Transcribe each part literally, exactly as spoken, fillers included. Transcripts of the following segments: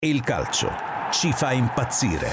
Il calcio ci fa impazzire.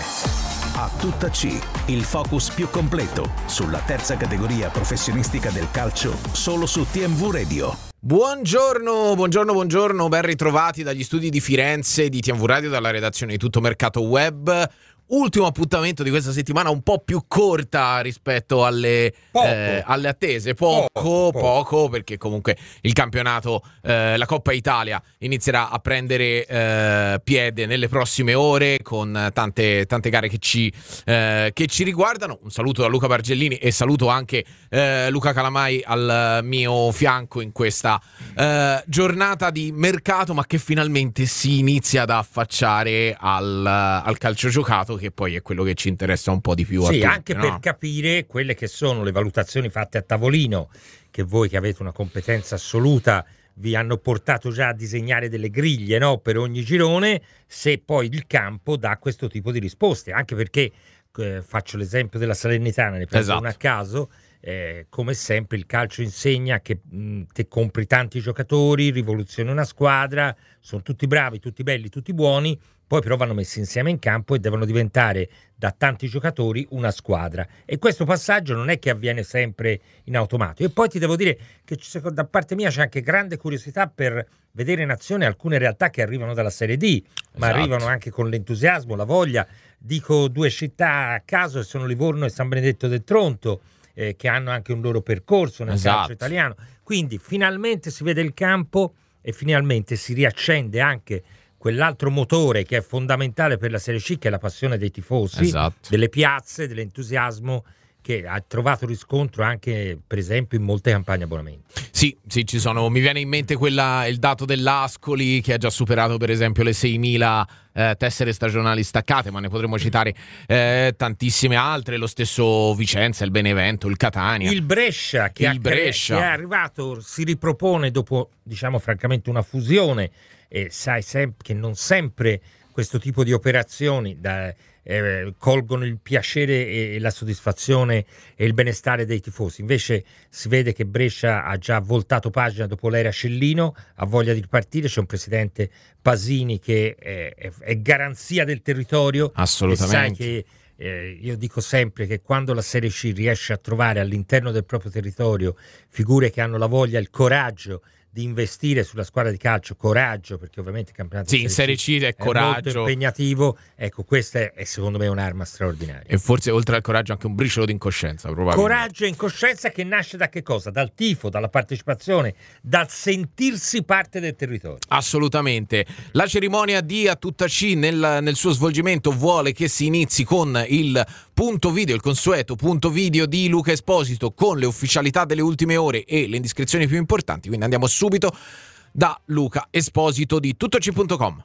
A tutta C, il focus più completo sulla terza categoria professionistica del calcio, solo su T M V Radio. Buongiorno, buongiorno, buongiorno, ben ritrovati dagli studi di Firenze di T M V Radio, dalla redazione di Tutto Mercato Web. Ultimo appuntamento di questa settimana, un po' più corta rispetto alle, eh, alle attese, poco, poco, poco, perché comunque il campionato, eh, la Coppa Italia inizierà a prendere eh, piede nelle prossime ore con tante, tante gare che ci, eh, che ci riguardano. Un saluto da Luca Bargellini e saluto anche eh, Luca Calamai al mio fianco in questa eh, giornata di mercato, ma che finalmente si inizia ad affacciare al, al calcio giocato, che poi è quello che ci interessa un po' di più. Sì, a tutti, anche no? Per capire quelle che sono le valutazioni fatte a tavolino, che voi che avete una competenza assoluta vi hanno portato già a disegnare delle griglie, no? Per ogni girone, se poi il campo dà questo tipo di risposte, anche perché eh, faccio l'esempio della Salernitana, ne prendo esatto. una a caso. Eh, come sempre il calcio insegna che mh, te compri tanti giocatori, rivoluzioni una squadra, sono tutti bravi, tutti belli, tutti buoni, poi però vanno messi insieme in campo e devono diventare da tanti giocatori una squadra, e questo passaggio non è che avviene sempre in automatico. E poi ti devo dire che da parte mia c'è anche grande curiosità per vedere in azione alcune realtà che arrivano dalla Serie D, ma esatto. arrivano anche con l'entusiasmo, la voglia. Dico due città a caso, sono Livorno e San Benedetto del Tronto, eh, che hanno anche un loro percorso nel esatto. calcio italiano. Quindi finalmente si vede il campo e finalmente si riaccende anche quell'altro motore che è fondamentale per la Serie C, che è la passione dei tifosi, esatto. delle piazze, dell'entusiasmo, che ha trovato riscontro anche per esempio in molte campagne abbonamenti. Sì, sì, ci sono. Mi viene in mente quella, il dato dell'Ascoli, che ha già superato per esempio le seimila eh, tessere stagionali staccate, ma ne potremmo citare eh, tantissime altre, lo stesso Vicenza, il Benevento, il Catania, il Brescia che, il ha, Brescia. che è arrivato, si ripropone dopo, diciamo francamente, una fusione, e sai sempre che non sempre questo tipo di operazioni da, eh, colgono il piacere e la soddisfazione e il benestare dei tifosi. Invece si vede che Brescia ha già voltato pagina dopo l'era Scellino, ha voglia di ripartire, c'è un presidente Pasini che è, è, è garanzia del territorio. Assolutamente. E sai che eh, io dico sempre che quando la Serie C riesce a trovare all'interno del proprio territorio figure che hanno la voglia, il coraggio di investire sulla squadra di calcio, coraggio, perché ovviamente il campionato sì, in Serie C è coraggio, è molto impegnativo. Ecco, questa è, è secondo me un'arma straordinaria. E forse oltre al coraggio anche un briciolo di incoscienza, probabilmente. Coraggio e incoscienza che nasce da che cosa? Dal tifo, dalla partecipazione, dal sentirsi parte del territorio. Assolutamente. La cerimonia di A Tutta C nel, nel suo svolgimento vuole che si inizi con il punto video, il consueto punto video di Luca Esposito, con le ufficialità delle ultime ore e le indiscrezioni più importanti. Quindi andiamo subito da Luca Esposito di tutto c punto com.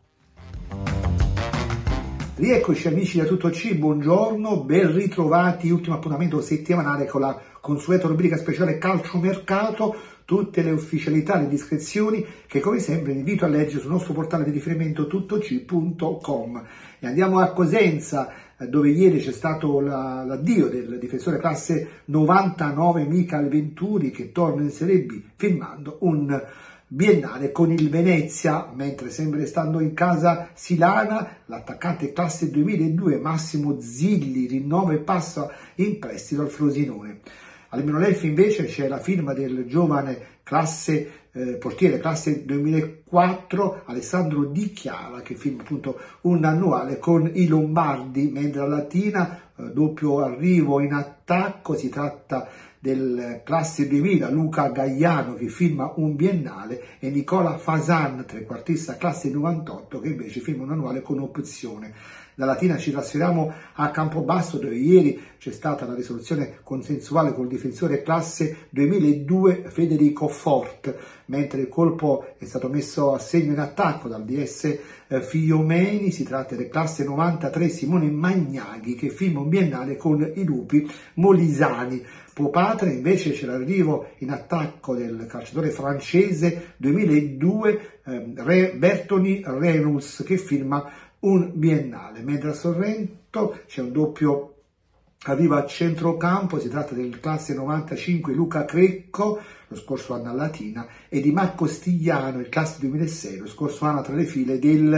Rieccoci amici da Tutto C, buongiorno, ben ritrovati, ultimo appuntamento settimanale con la consueta rubrica speciale Calcio Mercato, tutte le ufficialità, le discrezioni che come sempre vi invito a leggere sul nostro portale di riferimento tutto c punto com. E andiamo a Cosenza, dove ieri c'è stato la, l'addio del difensore classe novantanove Michael Venturi, che torna in Serie B firmando un biennale con il Venezia, mentre sempre stando in casa Silana, l'attaccante classe duemiladue Massimo Zilli rinnova e passa in prestito al Frosinone. Al Leffe invece c'è la firma del giovane classe eh, portiere classe duemilaquattro Alessandro Di Chiara, che firma appunto un annuale con i Lombardi, mentre a Latina eh, doppio arrivo in attacco, si tratta del classe duemila Luca Gaiano, che firma un biennale, e Nicola Fasan, trequartista classe novantotto, che invece firma un annuale con opzione. Da Latina ci trasferiamo a Campobasso, dove ieri c'è stata la risoluzione consensuale col difensore classe duemiladue Federico Fort, mentre il colpo è stato messo a segno in attacco dal D S Fiumeni. Si tratta del classe novantatré Simone Magnaghi, che firma un biennale con i Lupi Molisani. Popatre invece c'è l'arrivo in attacco del calciatore francese duemiladue eh, Re, Bertoni Reynolds, che firma un biennale, mentre a Sorrento c'è un doppio arriva a centrocampo, si tratta del classe novantacinque Luca Crecco, lo scorso anno a Latina, e di Marco Stigliano, il classe duemilasei, lo scorso anno tra le file del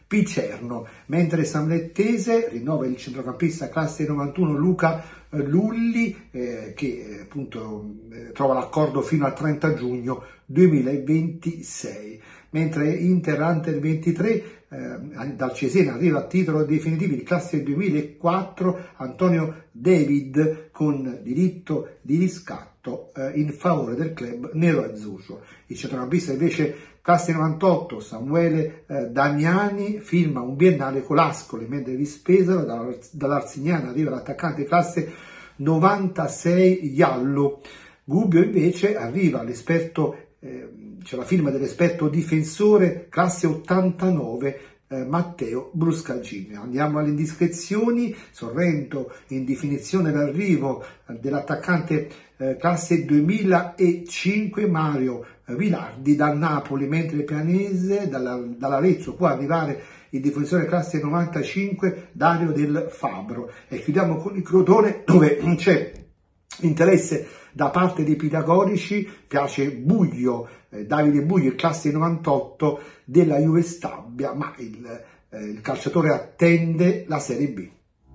Picerno, mentre Samlettese rinnova il centrocampista classe novantuno Luca Lulli eh, che appunto eh, trova l'accordo fino al trenta giugno duemilaventisei, mentre Inter Under ventitré eh, dal Cesena arriva a titolo definitivo il classe duemilaquattro Antonio David con diritto di riscatto eh, in favore del club nero-azzurro. Il centrocampista invece classe novantotto Samuele eh, Damiani firma un biennale con l'Ascoli, mentre di Spesaro dall'Arzignana arriva l'attaccante classe novantasei Iallo. Gubbio invece arriva l'esperto, eh, c'è la firma dell'esperto difensore classe ottantanove eh, Matteo Bruscagini. Andiamo alle indiscrezioni. Sorrento in definizione d'arrivo dell'attaccante eh, classe duemilacinque Mario Vilardi dal Napoli, mentre Pianese dalla, dall'Arezzo può arrivare il difensore classe novantacinque Dario Del Fabbro. E chiudiamo con il Crotone, dove c'è interesse da parte dei pitagorici, piace Buglio, eh, Davide Buglio, classe novantotto della Juve Stabia, ma il, eh, il calciatore attende la Serie B.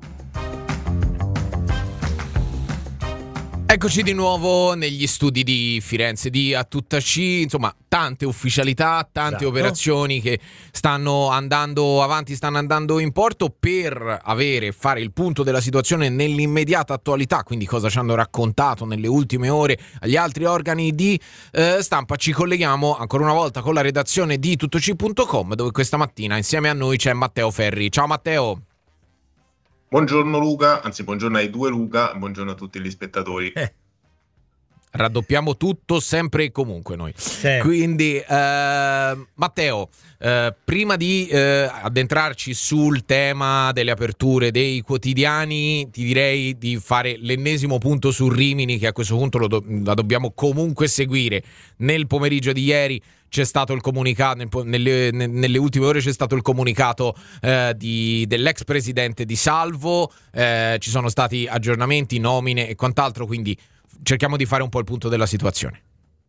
Eccoci di nuovo negli studi di Firenze di A Tutta C, insomma tante ufficialità, tante esatto. operazioni che stanno andando avanti, stanno andando in porto per avere, fare il punto della situazione nell'immediata attualità, quindi cosa ci hanno raccontato nelle ultime ore agli altri organi di eh, stampa. Ci colleghiamo ancora una volta con la redazione di tuttoc punto com, dove questa mattina insieme a noi c'è Matteo Ferri. Ciao Matteo! Buongiorno Luca, anzi buongiorno ai due Luca, buongiorno a tutti gli spettatori. Eh. Raddoppiamo tutto sempre e comunque noi. Sì. Quindi eh, Matteo, eh, prima di eh, addentrarci sul tema delle aperture dei quotidiani, ti direi di fare l'ennesimo punto su Rimini, che a questo punto lo do- la dobbiamo comunque seguire. Nel pomeriggio di ieri c'è stato il comunicato, nelle, nelle ultime ore c'è stato il comunicato eh, di, dell'ex presidente di Salvo, eh, ci sono stati aggiornamenti, nomine e quant'altro, quindi cerchiamo di fare un po' il punto della situazione.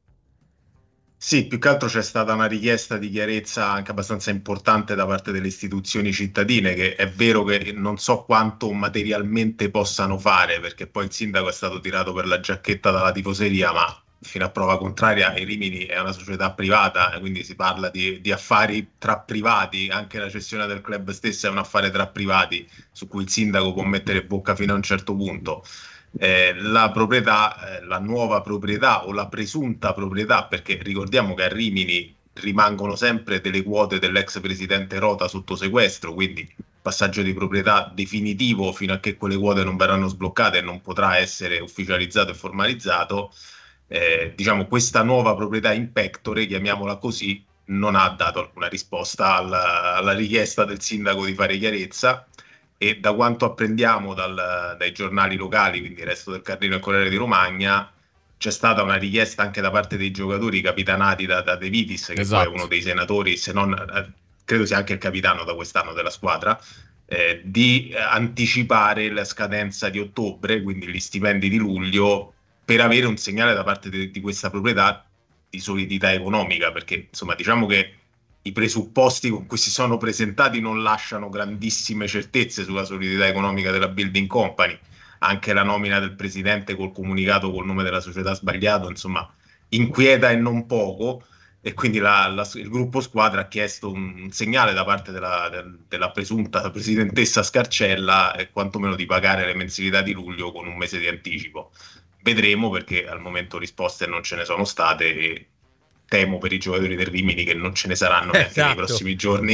Sì, più che altro c'è stata una richiesta di chiarezza anche abbastanza importante da parte delle istituzioni cittadine, che è vero che non so quanto materialmente possano fare, perché poi il sindaco è stato tirato per la giacchetta dalla tifoseria, ma fino a prova contraria il Rimini è una società privata, quindi si parla di, di affari tra privati, anche la cessione del club stessa è un affare tra privati su cui il sindaco può mettere bocca fino a un certo punto. Eh, la proprietà, eh, la nuova proprietà o la presunta proprietà, perché ricordiamo che a Rimini rimangono sempre delle quote dell'ex presidente Rota sotto sequestro, quindi passaggio di proprietà definitivo fino a che quelle quote non verranno sbloccate e non potrà essere ufficializzato e formalizzato. Eh, diciamo questa nuova proprietà in pectore, chiamiamola così, non ha dato alcuna risposta alla, alla richiesta del sindaco di fare chiarezza, e da quanto apprendiamo dal, dai giornali locali, quindi il Resto del Carlino e il Corriere di Romagna, c'è stata una richiesta anche da parte dei giocatori capitanati da, da De Vitis, che esatto. poi è uno dei senatori, se non eh, credo sia anche il capitano da quest'anno della squadra, eh, di anticipare la scadenza di ottobre, quindi gli stipendi di luglio, per avere un segnale da parte de- di questa proprietà di solidità economica, perché insomma diciamo che i presupposti con cui si sono presentati non lasciano grandissime certezze sulla solidità economica della Building Company. Anche la nomina del presidente col comunicato col nome della società sbagliato, insomma, inquieta e non poco, e quindi la, la, il gruppo squadra ha chiesto un, un segnale da parte della, del, della presunta presidentessa Scarcella, e quantomeno di pagare le mensilità di luglio con un mese di anticipo. Vedremo, perché al momento risposte non ce ne sono state e temo per i giocatori del Rimini che non ce ne saranno neanche esatto. nei prossimi giorni.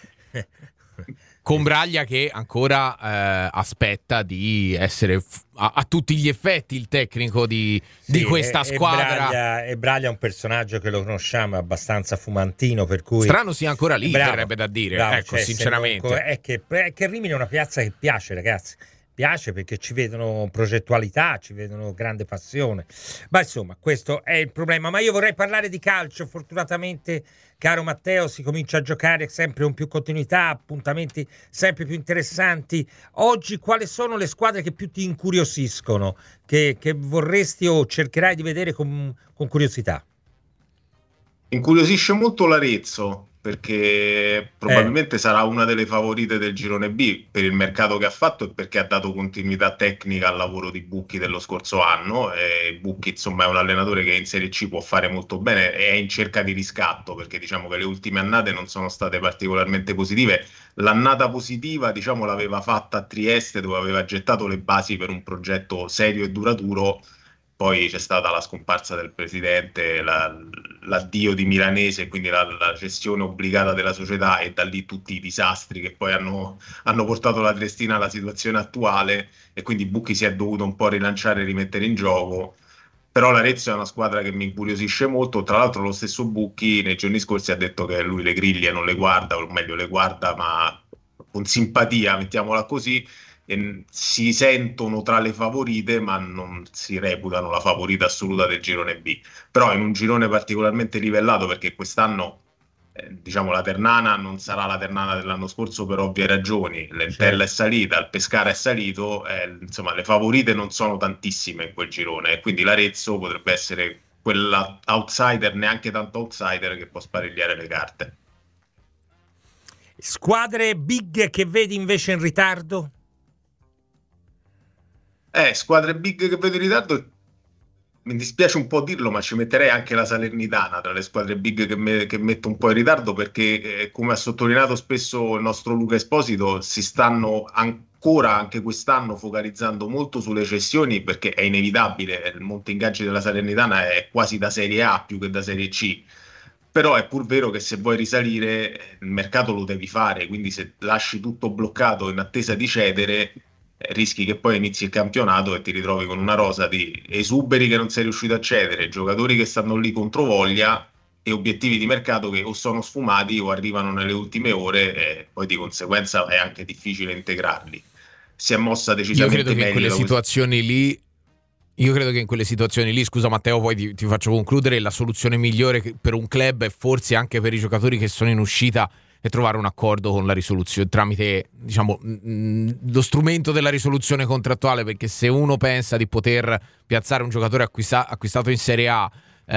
Con Braglia che ancora eh, aspetta di essere f- a-, a tutti gli effetti il tecnico di, sì, di questa e, squadra. E Braglia, e Braglia è un personaggio che lo conosciamo, è abbastanza fumantino, per cui strano sia ancora lì, bravo, verrebbe da dire, bravo, ecco, cioè, sinceramente. Non, è, che, è che Rimini è una piazza che piace, ragazzi. Piace perché ci vedono progettualità, ci vedono grande passione, ma insomma questo è il problema. Ma io vorrei parlare di calcio. Fortunatamente, caro Matteo, si comincia a giocare sempre con più continuità, appuntamenti sempre più interessanti. Oggi quali sono le squadre che più ti incuriosiscono, che, che vorresti o cercherai di vedere con, con curiosità? Incuriosisce molto l'Arezzo, perché probabilmente eh. sarà una delle favorite del girone B per il mercato che ha fatto e perché ha dato continuità tecnica al lavoro di Bucchi dello scorso anno. E Bucchi, insomma, è un allenatore che in Serie C può fare molto bene e è in cerca di riscatto, perché diciamo che le ultime annate non sono state particolarmente positive. L'annata positiva, diciamo, l'aveva fatta a Trieste, dove aveva gettato le basi per un progetto serio e duraturo. Poi c'è stata la scomparsa del presidente, la, l'addio di Milanese, quindi la, la cessione obbligata della società, e da lì tutti i disastri che poi hanno, hanno portato la Triestina alla situazione attuale, e quindi Bucchi si è dovuto un po' rilanciare e rimettere in gioco. Però l'Arezzo è una squadra che mi incuriosisce molto. Tra l'altro lo stesso Bucchi nei giorni scorsi ha detto che lui le griglie non le guarda, o meglio le guarda ma con simpatia, mettiamola così, e si sentono tra le favorite ma non si reputano la favorita assoluta del girone B. Però in un girone particolarmente livellato, perché quest'anno eh, diciamo la Ternana non sarà la Ternana dell'anno scorso per ovvie ragioni, l'Entella è salita, il Pescara è salito, eh, insomma le favorite non sono tantissime in quel girone, e quindi l'Arezzo potrebbe essere quella outsider, neanche tanto outsider, che può sparigliare le carte. Squadre big che vedi invece in ritardo? Eh, squadre big che vedo in ritardo, mi dispiace un po' dirlo, ma ci metterei anche la Salernitana tra le squadre big che, me, che metto un po' in ritardo, perché eh, come ha sottolineato spesso il nostro Luca Esposito, si stanno ancora anche quest'anno focalizzando molto sulle cessioni, perché è inevitabile, il monte ingaggi della Salernitana è quasi da Serie A più che da Serie C. Però è pur vero che se vuoi risalire il mercato lo devi fare, quindi se lasci tutto bloccato in attesa di cedere, rischi che poi inizi il campionato e ti ritrovi con una rosa di esuberi che non sei riuscito a cedere, giocatori che stanno lì contro voglia e obiettivi di mercato che o sono sfumati o arrivano nelle ultime ore, e poi di conseguenza è anche difficile integrarli. Si è mossa decisamente Io credo che in quelle situazioni lì Io credo che in quelle situazioni lì, scusa Matteo, poi ti, ti faccio concludere, la soluzione migliore per un club e forse anche per i giocatori che sono in uscita è trovare un accordo con la risoluzione tramite, diciamo, mh, lo strumento della risoluzione contrattuale, perché se uno pensa di poter piazzare un giocatore acquista- acquistato in Serie A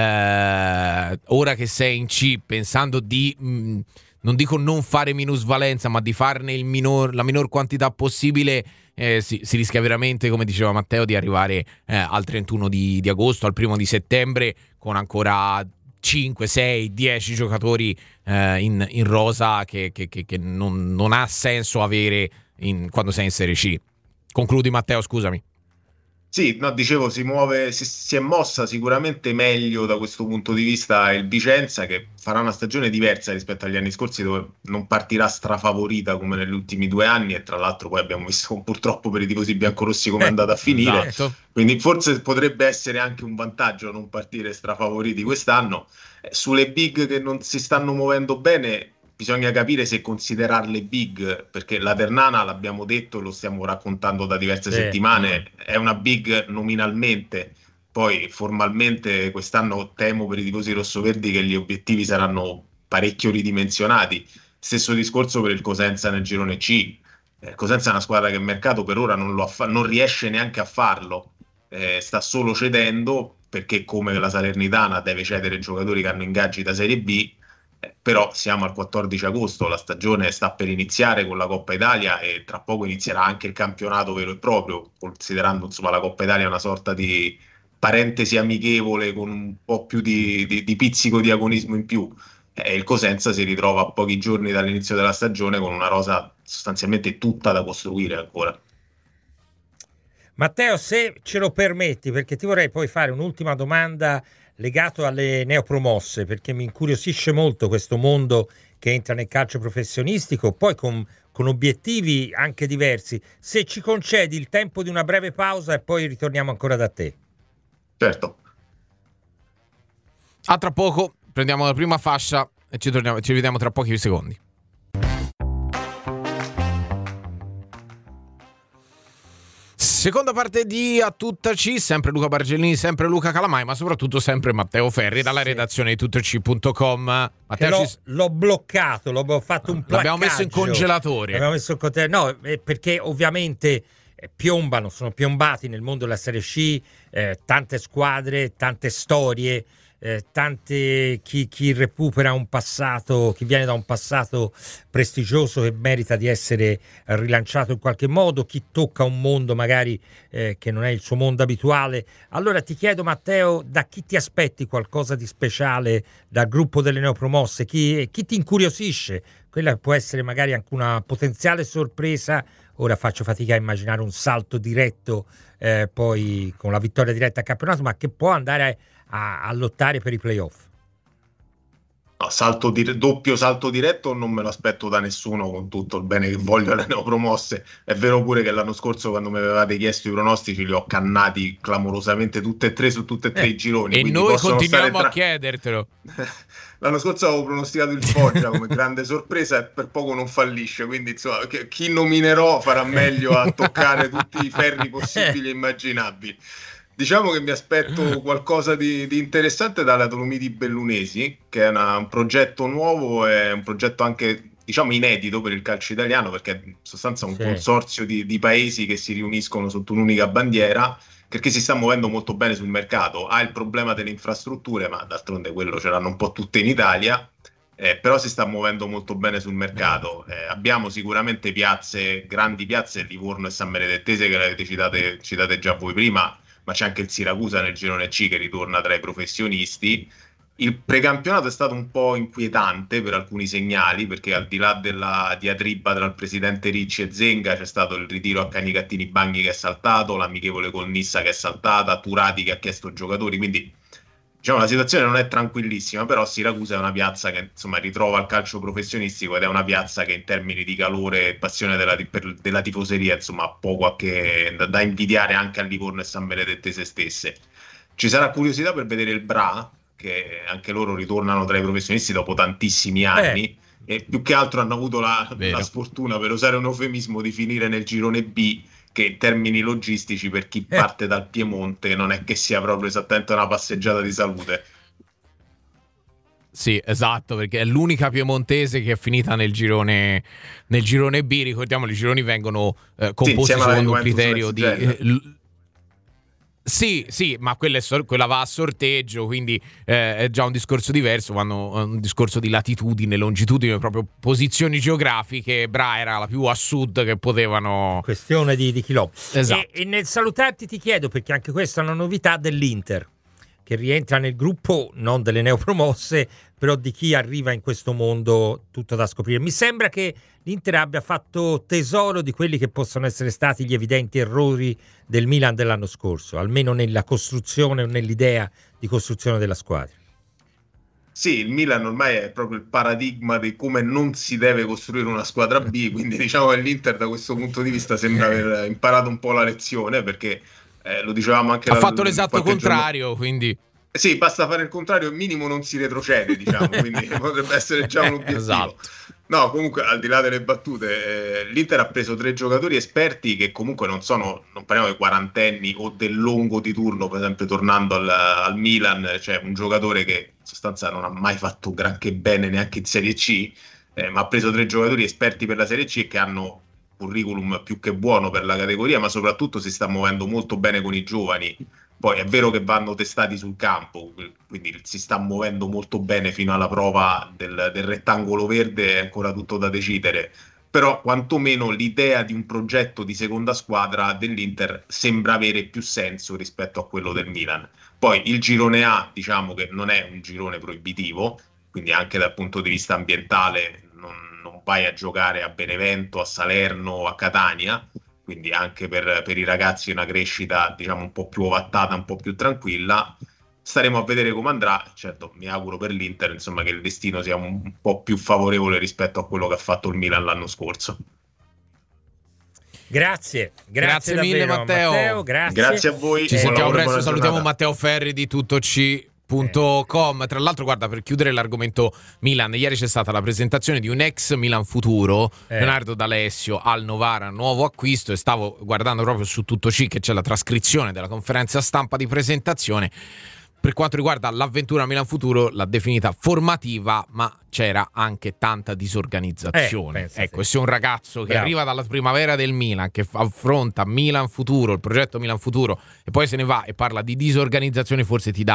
eh, ora che sei in C, pensando di mh, non dico non fare minusvalenza, ma di farne il minor, la minor quantità possibile, eh, si, si rischia veramente, come diceva Matteo, di arrivare eh, al trentuno di, di agosto, al primo di settembre, con ancora cinque, sei, dieci giocatori eh, in, in rosa che, che, che, che non, non ha senso avere in, quando sei in Serie C. Concludi Matteo, scusami. Sì, no, dicevo, si muove, si, si è mossa sicuramente meglio da questo punto di vista il Vicenza, che farà una stagione diversa rispetto agli anni scorsi, dove non partirà strafavorita come negli ultimi due anni, e tra l'altro poi abbiamo visto purtroppo per i tifosi biancorossi come è andata a finire, esatto. Quindi forse potrebbe essere anche un vantaggio non partire strafavoriti quest'anno. Eh, sulle big che non si stanno muovendo bene, bisogna capire se considerarle big, perché la Ternana, l'abbiamo detto, lo stiamo raccontando da diverse sì. settimane, è una big nominalmente, poi formalmente quest'anno temo per i tifosi rossoverdi che gli obiettivi saranno parecchio ridimensionati. Stesso discorso per il Cosenza nel girone C. Eh, Cosenza è una squadra che il mercato per ora non, lo affa- non riesce neanche a farlo, eh, sta solo cedendo, perché come la Salernitana deve cedere giocatori che hanno ingaggi da Serie B. Però siamo al quattordici agosto, la stagione sta per iniziare con la Coppa Italia e tra poco inizierà anche il campionato vero e proprio, considerando insomma la Coppa Italia una sorta di parentesi amichevole con un po' più di, di, di pizzico di agonismo in più. E il Cosenza si ritrova a pochi giorni dall'inizio della stagione con una rosa sostanzialmente tutta da costruire ancora. Matteo, se ce lo permetti, perché ti vorrei poi fare un'ultima domanda legato alle neopromosse, perché mi incuriosisce molto questo mondo che entra nel calcio professionistico, poi con, con obiettivi anche diversi. Se ci concedi il tempo di una breve pausa e poi ritorniamo ancora da te. Certo. A tra poco, prendiamo la prima fascia e ci, torniamo, ci vediamo tra pochi secondi. Seconda parte di A Tutta C, sempre Luca Bargellini, sempre Luca Calamai, ma soprattutto sempre Matteo Ferri dalla sì. redazione di tuttac punto com. Matteo, l'ho, ci... l'ho bloccato, l'ho fatto un placcaggio. L'abbiamo messo in congelatore. L'abbiamo messo in congelatore. No, perché ovviamente piombano, sono piombati nel mondo della Serie C, eh, tante squadre, tante storie. eh, tante chi, chi recupera un passato, chi viene da un passato prestigioso che merita di essere rilanciato in qualche modo, chi tocca un mondo magari eh, che non è il suo mondo abituale. Allora ti chiedo, Matteo, da chi ti aspetti qualcosa di speciale dal gruppo delle neopromosse? Chi, chi ti incuriosisce? Quella può essere magari anche una potenziale sorpresa. Ora faccio fatica a immaginare un salto diretto eh, poi con la vittoria diretta al campionato, ma che può andare a, a lottare per i playoff. No, salto di, doppio salto diretto non me lo aspetto da nessuno, con tutto il bene che voglio alle neopromosse. È vero pure che l'anno scorso, quando mi avevate chiesto i pronostici, li ho cannati clamorosamente tutte e tre su tutte e tre eh, i gironi. E noi continuiamo tra... a chiedertelo. L'anno scorso avevo pronosticato il Foggia come grande sorpresa e per poco non fallisce, quindi insomma chi nominerò farà meglio a toccare tutti i ferri possibili e immaginabili. Diciamo che mi aspetto qualcosa di, di interessante dalla Dolomiti Bellunesi, che è una, un progetto nuovo, è un progetto anche diciamo inedito per il calcio italiano, perché in sostanza è un sì. consorzio di, di paesi che si riuniscono sotto un'unica bandiera, perché si sta muovendo molto bene sul mercato. Ha il problema delle infrastrutture, ma d'altronde quello ce l'hanno un po' tutte in Italia, eh, però si sta muovendo molto bene sul mercato. Eh, abbiamo sicuramente piazze, grandi piazze, Livorno e San Benedettese, che l'avete citate, citate già voi prima, ma c'è anche il Siracusa nel girone C che ritorna tra i professionisti. Il precampionato è stato un po' inquietante per alcuni segnali, perché al di là della diatriba tra il presidente Ricci e Zenga c'è stato il ritiro a Canicattini Bagni che è saltato, l'amichevole col Nissa che è saltata, Turati che ha chiesto giocatori, quindi diciamo la situazione non è tranquillissima, però Siracusa è una piazza che insomma ritrova il calcio professionistico ed è una piazza che in termini di calore e passione della, per, della tifoseria insomma ha poco a che, da, da invidiare anche a Livorno e San Benedettese stesse. Ci sarà curiosità per vedere il Bra, che anche loro ritornano tra i professionisti dopo tantissimi anni, eh. e più che altro hanno avuto la, la sfortuna, per usare un eufemismo, di finire nel girone B, che in termini logistici per chi eh. parte dal Piemonte non è che sia proprio esattamente una passeggiata di salute. Sì, esatto, perché è l'unica piemontese che è finita nel girone nel girone B. Ricordiamo, i gironi vengono eh, composti sì, secondo un criterio di... Eh, Sì, sì, ma quella, è sor- quella va a sorteggio, quindi eh, è già un discorso diverso, vanno un discorso di latitudine, longitudine, proprio posizioni geografiche. Bra era la più a sud che potevano... Questione di, di chilometri. Esatto. E, e nel salutarti ti chiedo, perché anche questa è una novità dell'Inter, che rientra nel gruppo non delle neopromosse, però di chi arriva in questo mondo tutto da scoprire. Mi sembra che l'Inter abbia fatto tesoro di quelli che possono essere stati gli evidenti errori del Milan dell'anno scorso, almeno nella costruzione o nell'idea di costruzione della squadra. Sì, il Milan ormai è proprio il paradigma di come non si deve costruire una squadra B, quindi diciamo che l'Inter da questo punto di vista sembra aver imparato un po' la lezione, perché eh, lo dicevamo anche... Ha fatto l'esatto contrario, giorno... quindi... Sì, basta fare il contrario, al minimo non si retrocede, diciamo, quindi potrebbe essere già un obiettivo. Esatto. No, comunque, al di là delle battute, eh, l'Inter ha preso tre giocatori esperti che comunque non sono, non parliamo di quarantenni o del lungo di turno, per esempio tornando al, al Milan, cioè un giocatore che in sostanza non ha mai fatto granché bene neanche in Serie C, eh, ma ha preso tre giocatori esperti per la Serie C che hanno curriculum più che buono per la categoria, ma soprattutto si sta muovendo molto bene con i giovani. Poi è vero che vanno testati sul campo, quindi si sta muovendo molto bene fino alla prova del, del rettangolo verde, è ancora tutto da decidere, però quantomeno l'idea di un progetto di seconda squadra dell'Inter sembra avere più senso rispetto a quello del Milan. Poi il girone A, diciamo che non è un girone proibitivo, quindi anche dal punto di vista ambientale non, non vai a giocare a Benevento, a Salerno, a Catania, quindi anche per, per i ragazzi una crescita diciamo un po' più ovattata, un po' più tranquilla. Staremo a vedere come andrà. Certo, mi auguro per l'Inter insomma che il destino sia un, un po' più favorevole rispetto a quello che ha fatto il Milan l'anno scorso. Grazie, grazie, grazie davvero, mille Matteo. Matteo grazie. Grazie a voi. Ci sentiamo lavoro, presto, salutiamo giornata. Matteo Ferri di tutto C punto com. Tra l'altro, guarda, per chiudere l'argomento Milan, ieri c'è stata la presentazione di un ex Milan futuro, eh. Leonardo D'Alessio al Novara, nuovo acquisto, e stavo guardando proprio su Tutto C che c'è la trascrizione della conferenza stampa di presentazione. Per quanto riguarda l'avventura Milan Futuro, l'ha definita formativa, ma c'era anche tanta disorganizzazione. Eh, ecco, se un ragazzo che Bravo. arriva dalla primavera del Milan, che affronta Milan Futuro, il progetto Milan Futuro, e poi se ne va e parla di disorganizzazione, forse ti dà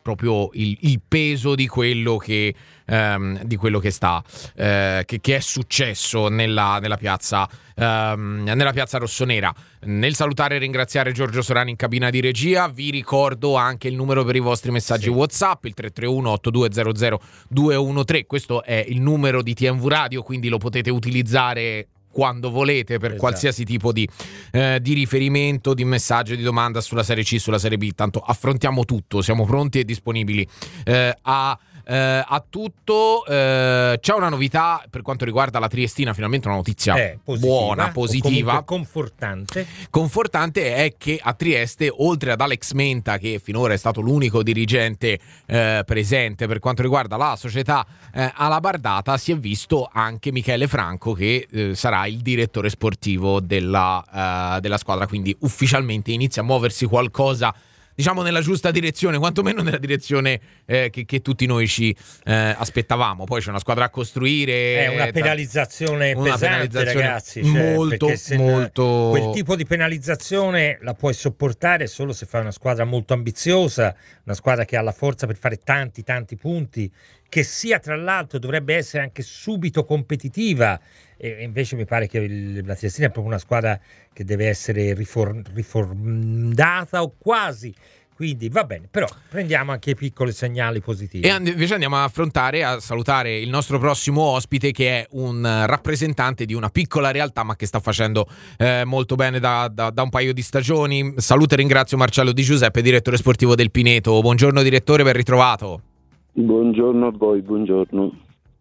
proprio il, il peso di quello che, ehm, di quello che sta eh, che, che è successo nella, nella piazza ehm, nella piazza rossonera. Nel salutare e ringraziare Giorgio Sorani in cabina di regia, vi ricordo anche il numero per i vostri messaggi sì. WhatsApp, il tre tre uno otto due zero zero due uno tre. Questo è il numero di T M V Radio, quindi lo potete utilizzare quando volete per esatto. qualsiasi tipo di, eh, di riferimento, di messaggio, di domanda sulla Serie C, sulla Serie B. Tanto affrontiamo tutto, siamo pronti e disponibili eh, a, eh, a tutto. Eh, c'è una novità per quanto riguarda la Triestina, finalmente una notizia eh, positiva, buona, positiva, confortante. Confortante è che a Trieste, oltre ad Alex Menta, che finora è stato l'unico dirigente eh, presente per quanto riguarda la società eh, Alabardata, si è visto anche Michele Franco, che eh, sarà il direttore sportivo della, uh, della squadra, quindi ufficialmente inizia a muoversi qualcosa, diciamo, nella giusta direzione, quantomeno nella direzione eh, che, che tutti noi ci eh, aspettavamo. Poi c'è una squadra a costruire. È una penalizzazione una pesante, penalizzazione ragazzi. Cioè, molto, se molto. Quel tipo di penalizzazione la puoi sopportare solo se fai una squadra molto ambiziosa, una squadra che ha la forza per fare tanti, tanti punti, che sia tra l'altro dovrebbe essere anche subito competitiva. E invece mi pare che il, la Triestina è proprio una squadra che deve essere riform, riformata o quasi, quindi va bene, però prendiamo anche i piccoli segnali positivi. E and- invece andiamo a affrontare, a salutare il nostro prossimo ospite, che è un rappresentante di una piccola realtà ma che sta facendo eh, molto bene da, da, da un paio di stagioni. Saluto e ringrazio Marcello Di Giuseppe, direttore sportivo del Pineto. Buongiorno direttore, ben ritrovato. Buongiorno a voi, buongiorno.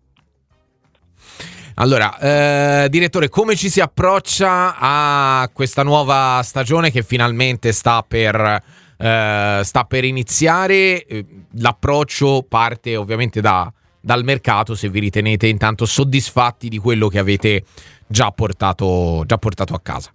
Allora, eh, direttore, come ci si approccia a questa nuova stagione che finalmente sta per, eh, sta per iniziare? L'approccio parte ovviamente da, dal mercato, se vi ritenete intanto soddisfatti di quello che avete già portato, già portato a casa.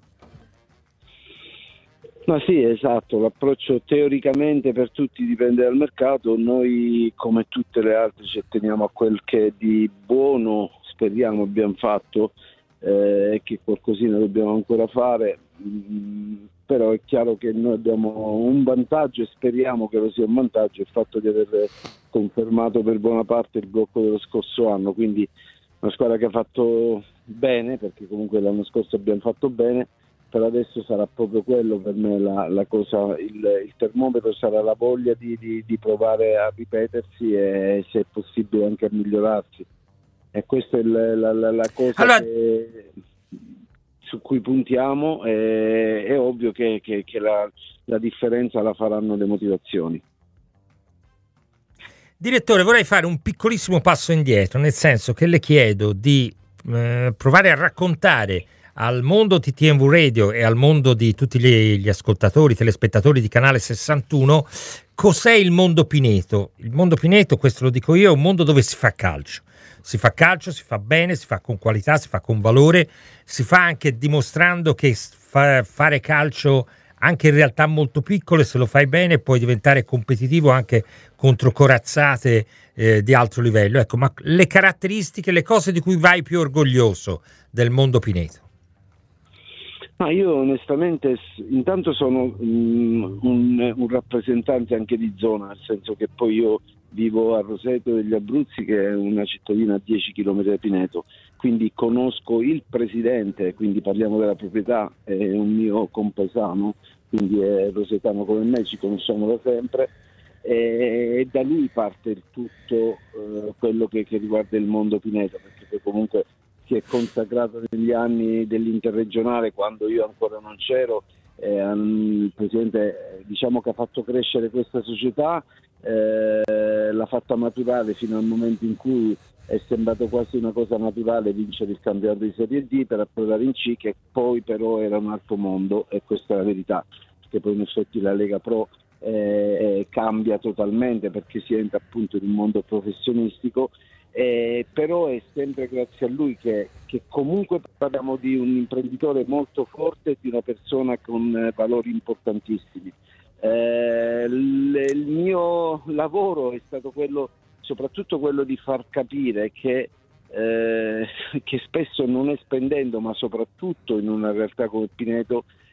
Ma sì, esatto, l'approccio teoricamente per tutti dipende dal mercato. Noi, come tutte le altre, ci atteniamo a quel che di buono speriamo abbiamo fatto, eh, che qualcosina dobbiamo ancora fare, mm, però è chiaro che noi abbiamo un vantaggio e speriamo che lo sia un vantaggio, il fatto di aver confermato per buona parte il blocco dello scorso anno, quindi una squadra che ha fatto bene, perché comunque l'anno scorso abbiamo fatto bene, per adesso sarà proprio quello per me la, la cosa, il, il termometro sarà la voglia di, di, di provare a ripetersi e se è possibile anche a migliorarsi. E questa è la, la, la, la cosa allora... che, su cui puntiamo. È, è ovvio che, che, che la, la differenza la faranno le motivazioni. Direttore, vorrei fare un piccolissimo passo indietro, nel senso che le chiedo di eh, provare a raccontare al mondo di T M V Radio e al mondo di tutti gli, gli ascoltatori, telespettatori di Canale sessantuno, cos'è il mondo Pineto. Il mondo Pineto, questo lo dico io, è un mondo dove si fa calcio. Si fa calcio, si fa bene, si fa con qualità, si fa con valore, si fa anche dimostrando che fa, fare calcio anche in realtà molto piccole, se lo fai bene puoi diventare competitivo anche contro corazzate eh, di alto livello. Ecco, ma le caratteristiche, le cose di cui vai più orgoglioso del mondo Pineto? Ma io onestamente intanto sono um, un, un rappresentante anche di zona, nel senso che poi io vivo a Roseto degli Abruzzi, che è una cittadina a dieci chilometri da Pineto, quindi conosco il presidente, quindi parliamo della proprietà, è un mio compaesano, quindi è rosetano come me, ci conosciamo da sempre, e, e da lui parte il tutto eh, quello che, che riguarda il mondo Pineto, perché poi comunque si è consacrato negli anni dell'interregionale, quando io ancora non c'ero, eh, il presidente diciamo che ha fatto crescere questa società, eh, l'ha fatta maturare fino al momento in cui è sembrato quasi una cosa naturale vincere il campionato di Serie D per approdare in C, che poi però era un altro mondo, e questa è la verità, perché poi in effetti la Lega Pro eh, cambia totalmente, perché si entra appunto in un mondo professionistico. Eh, però è sempre grazie a lui che, che comunque parliamo di un imprenditore molto forte, di una persona con eh, valori importantissimi. Eh, l- il mio lavoro è stato quello, soprattutto quello di far capire che, eh, che spesso non è spendendo, ma soprattutto in una realtà come Pineto,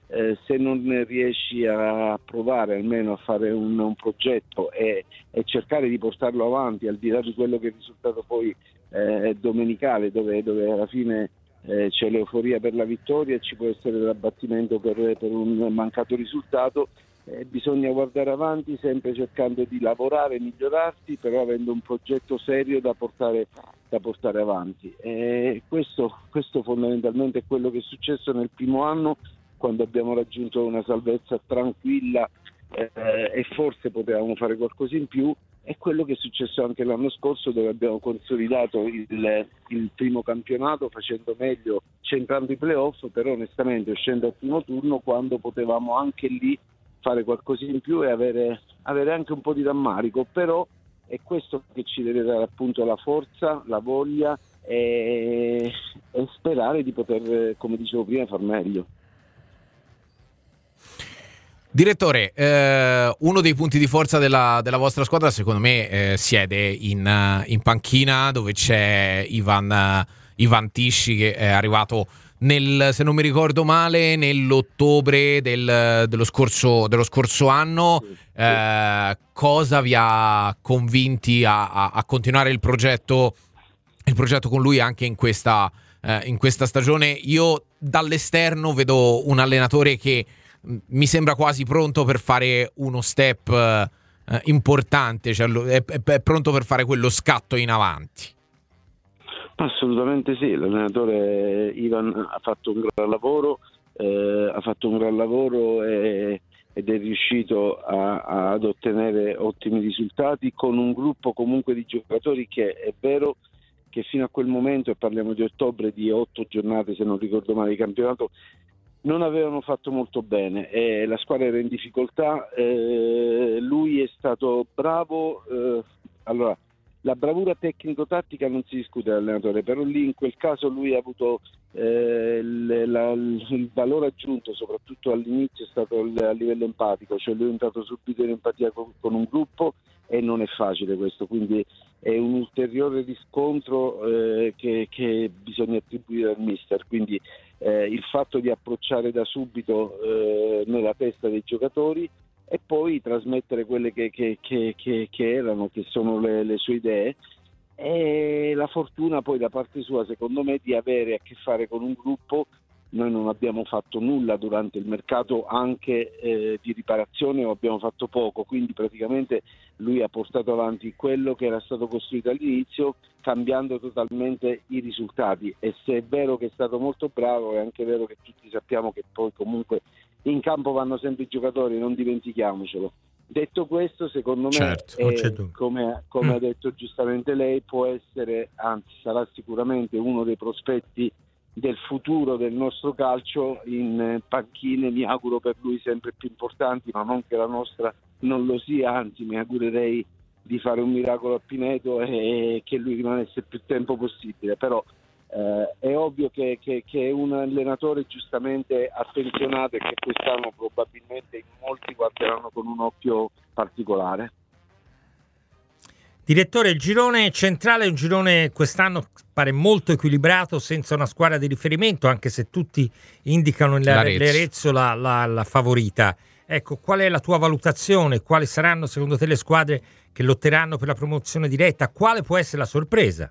eh, se non riesci a provare almeno a fare un, un progetto e, e cercare di portarlo avanti, al di là di quello che è il risultato poi eh, domenicale, dove, dove alla fine eh, c'è l'euforia per la vittoria e ci può essere l'abbattimento per, per un mancato risultato, eh, bisogna guardare avanti sempre cercando di lavorare, migliorarsi, però avendo un progetto serio da portare da portare avanti. E questo, questo fondamentalmente è quello che è successo nel primo anno, quando abbiamo raggiunto una salvezza tranquilla eh, e forse potevamo fare qualcosa in più. È quello che è successo anche l'anno scorso, dove abbiamo consolidato il, il primo campionato facendo meglio, centrando i playoff, però onestamente uscendo al primo turno quando potevamo anche lì fare qualcosa in più e avere, avere anche un po' di rammarico. Però è questo che ci deve dare appunto la forza, la voglia e, e sperare di poter, come dicevo prima, far meglio. Direttore, eh, uno dei punti di forza della, della vostra squadra secondo me eh, siede in, in panchina, dove c'è Ivan, Ivan Tisci, che è arrivato nel, se non mi ricordo male, nell'ottobre del, dello, scorso, dello scorso anno. Eh, cosa vi ha convinti a, a, a continuare il progetto, il progetto con lui anche in questa, eh, in questa stagione? Io dall'esterno vedo un allenatore che mi sembra quasi pronto per fare uno step eh, importante, cioè è, è, è pronto per fare quello scatto in avanti. Assolutamente sì, l'allenatore Ivan ha fatto un gran lavoro, eh, ha fatto un gran lavoro e, ed è riuscito a, a, ad ottenere ottimi risultati con un gruppo comunque di giocatori che è vero che fino a quel momento, e parliamo di ottobre, di otto giornate se non ricordo male di campionato, non avevano fatto molto bene e la squadra era in difficoltà. Eh, lui è stato bravo, eh, allora la bravura tecnico-tattica non si discute dall'allenatore, però lì in quel caso lui ha avuto eh, il, la, il valore aggiunto, soprattutto all'inizio è stato il, a livello empatico, cioè lui è entrato subito in empatia con, con un gruppo e non è facile questo, quindi è un ulteriore riscontro eh, che, che bisogna attribuire al mister, quindi eh, il fatto di approcciare da subito eh, nella testa dei giocatori e poi trasmettere quelle che, che, che, che, che erano, che sono le, le sue idee, e la fortuna poi da parte sua secondo me di avere a che fare con un gruppo. Noi non abbiamo fatto nulla durante il mercato anche eh, di riparazione, o abbiamo fatto poco, quindi praticamente lui ha portato avanti quello che era stato costruito all'inizio, cambiando totalmente i risultati. E se è vero che è stato molto bravo, è anche vero che tutti sappiamo che poi comunque in campo vanno sempre i giocatori, non dimentichiamocelo. Detto questo, secondo me, certo, eh, come, come mm. ha detto giustamente lei, può essere, anzi sarà sicuramente uno dei prospetti del futuro del nostro calcio in panchine, mi auguro per lui sempre più importanti, ma non che la nostra non lo sia, anzi mi augurerei di fare un miracolo a Pineto e che lui rimanesse il più tempo possibile. Però eh, è ovvio che, che, che è un allenatore giustamente attenzionato e che quest'anno probabilmente in molti guarderanno con un occhio particolare. Direttore, il girone centrale è un girone quest'anno pare molto equilibrato, senza una squadra di riferimento, anche se tutti indicano l'Arezzo la, la, la favorita. Ecco, qual è la tua valutazione? Quali saranno secondo te le squadre che lotteranno per la promozione diretta? Quale può essere la sorpresa?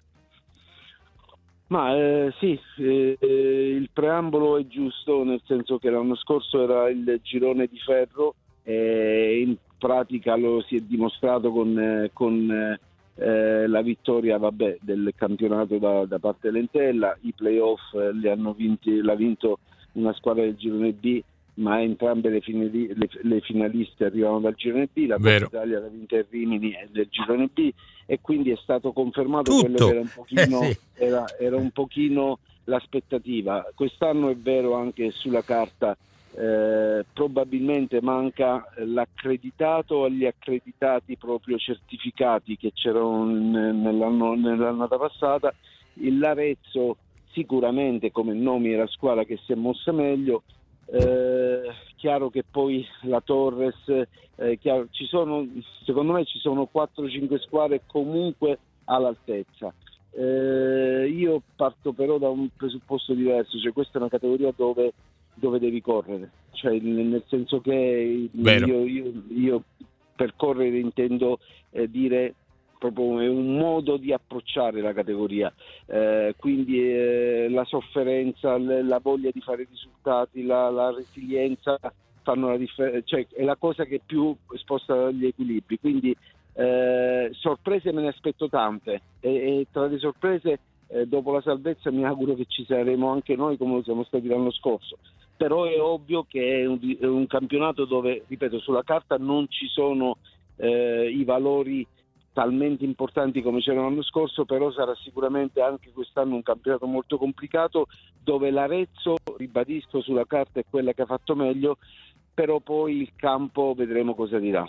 Ma eh, sì, eh, il preambolo è giusto, nel senso che l'anno scorso era il girone di ferro e in pratica lo si è dimostrato con, eh, con eh, la vittoria vabbè, del campionato da, da parte dell'Entella. I playoff eh, li hanno vinti, l'ha vinto una squadra del girone B, ma entrambe le, finali, le, le finaliste arrivavano dal girone B. La Coppa Italia l'ha vinta il Rimini e del girone B, e quindi è stato confermato Tutto. quello che era un pochino, eh sì. era, era un pochino l'aspettativa. Quest'anno è vero, anche sulla carta Eh, probabilmente manca l'accreditato agli accreditati proprio certificati che c'erano nell'anno, nell'annata passata. Il L'Arezzo sicuramente come nomi è la squadra che si è mossa meglio. Eh, chiaro che poi la Torres, eh, chiaro, ci sono, secondo me ci sono quattro cinque squadre comunque all'altezza. Eh, io parto però da un presupposto diverso, cioè questa è una categoria dove dove devi correre, cioè nel senso che io, io, io per correre intendo eh, dire proprio è un modo di approcciare la categoria, eh, quindi eh, la sofferenza, la voglia di fare risultati, la, la resilienza fanno la differenza, cioè è la cosa che più sposta gli equilibri, quindi eh, sorprese me ne aspetto tante e, e tra le sorprese eh, dopo la salvezza mi auguro che ci saremo anche noi come lo siamo stati l'anno scorso, però è ovvio che è un, è un campionato dove, ripeto, sulla carta non ci sono eh, i valori talmente importanti come c'erano l'anno scorso, però sarà sicuramente anche quest'anno un campionato molto complicato dove l'Arezzo, ribadisco, sulla carta è quella che ha fatto meglio, però poi il campo vedremo cosa dirà.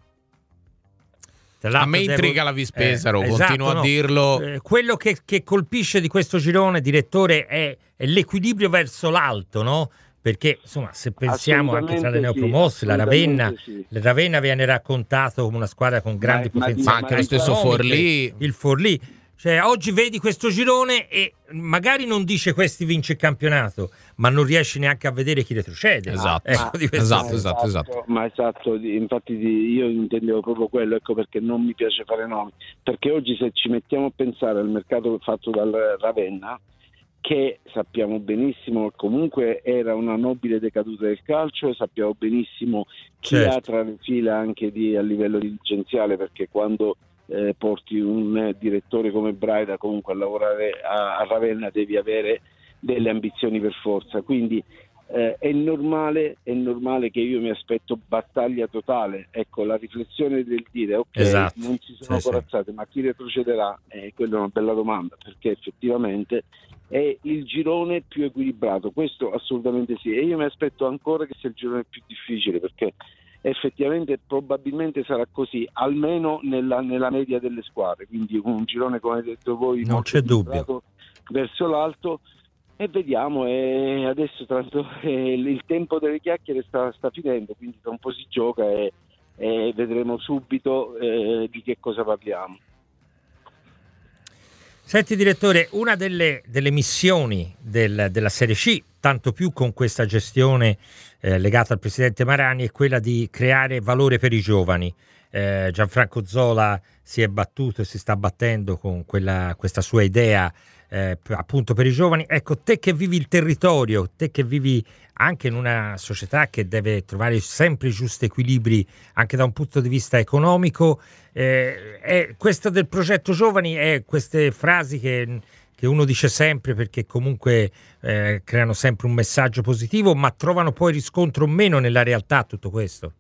A me intriga devo... la Vispesaro, eh, continuo esatto, a no. dirlo. Eh, quello che, che colpisce di questo girone, direttore, è, è l'equilibrio verso l'alto, no? Perché insomma, se pensiamo anche tra le neopromosse, sì, la Ravenna, sì. la Ravenna viene raccontato come una squadra con grandi ma, potenziali, ma anche lo stesso Forlì, il Forlì. Cioè, oggi vedi questo girone e magari non dice questi vince il campionato, ma non riesci neanche a vedere chi retrocede. Esatto, ecco, ma, esatto, esatto, esatto. Ma esatto, infatti io intendevo proprio quello, ecco perché non mi piace fare nomi, perché oggi se ci mettiamo a pensare al mercato fatto dal Ravenna, che sappiamo benissimo comunque era una nobile decaduta del calcio, sappiamo benissimo chi certo. ha tra le fila anche di, a livello dirigenziale, perché quando eh, porti un direttore come Braida comunque a lavorare a, a Ravenna devi avere delle ambizioni per forza, quindi eh, è normale è normale che io mi aspetto battaglia totale, ecco la riflessione del dire ok esatto. non ci sono sì, corazzate sì. ma chi retrocederà, eh, quella è una bella domanda, perché effettivamente è il girone più equilibrato, questo assolutamente sì, e io mi aspetto ancora che sia il girone più difficile, perché effettivamente probabilmente sarà così, almeno nella, nella media delle squadre, quindi un girone come avete detto voi non c'è dubbio verso l'alto, e vediamo, e adesso tanto eh, il tempo delle chiacchiere sta, sta finendo, quindi tra un po' si gioca e, e vedremo subito eh, di che cosa parliamo. Senti direttore, una delle, delle missioni del, della Serie C, tanto più con questa gestione eh, legata al presidente Marani, è quella di creare valore per i giovani. Eh, Gianfranco Zola si è battuto e si sta battendo con quella, questa sua idea eh, appunto per i giovani. Ecco, te che vivi il territorio, te che vivi anche in una società che deve trovare sempre i giusti equilibri anche da un punto di vista economico, eh, è questo del progetto giovani, è queste frasi che, che uno dice sempre perché comunque eh, creano sempre un messaggio positivo, ma trovano poi riscontro o meno nella realtà tutto questo?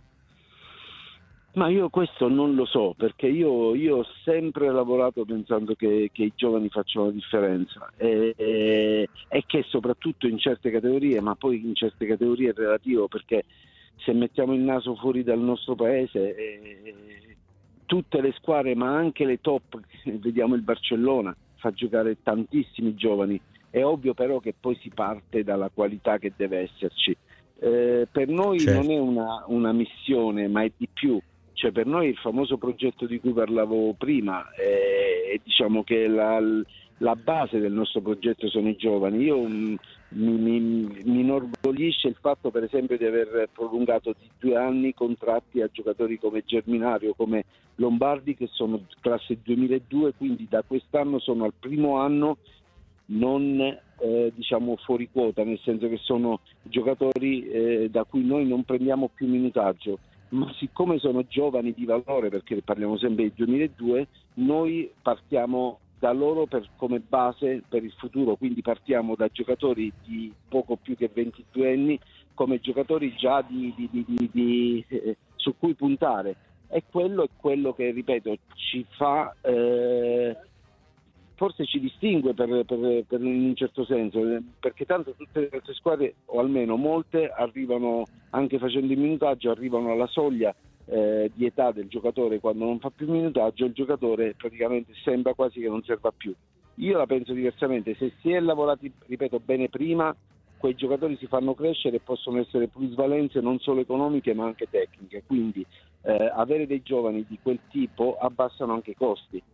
Ma io questo non lo so, perché io, io ho sempre lavorato pensando che, che i giovani facciano la differenza e, e, e che soprattutto in certe categorie, ma poi in certe categorie è relativo, perché se mettiamo il naso fuori dal nostro paese eh, tutte le squadre, ma anche le top, vediamo il Barcellona, fa giocare tantissimi giovani, è ovvio però che poi si parte dalla qualità che deve esserci. Eh, per noi certo. non è una, una missione, ma è di più. Cioè per noi il famoso progetto di cui parlavo prima è, è diciamo che la, la base del nostro progetto sono i giovani. Io mi, mi, mi inorgoglisce il fatto per esempio di aver prolungato di due anni contratti a giocatori come Germinario, come Lombardi, che sono classe duemiladue, quindi da quest'anno sono al primo anno non eh, diciamo fuori quota, nel senso che sono giocatori eh, da cui noi non prendiamo più minutaggio, ma siccome sono giovani di valore, perché parliamo sempre del duemiladue, noi partiamo da loro per, come base per il futuro, quindi partiamo da giocatori di poco più che ventidue anni come giocatori già di, di, di, di, di, eh, su cui puntare, e quello è quello che, ripeto, ci fa eh, forse ci distingue per, per, per in un certo senso, perché tanto tutte le altre squadre, o almeno molte, arrivano, anche facendo il minutaggio, arrivano alla soglia eh, di età del giocatore. Quando non fa più minutaggio il giocatore praticamente sembra quasi che non serva più. Io la penso diversamente, se si è lavorati, ripeto, bene prima, quei giocatori si fanno crescere e possono essere plusvalenze non solo economiche ma anche tecniche, quindi eh, avere dei giovani di quel tipo abbassano anche i costi.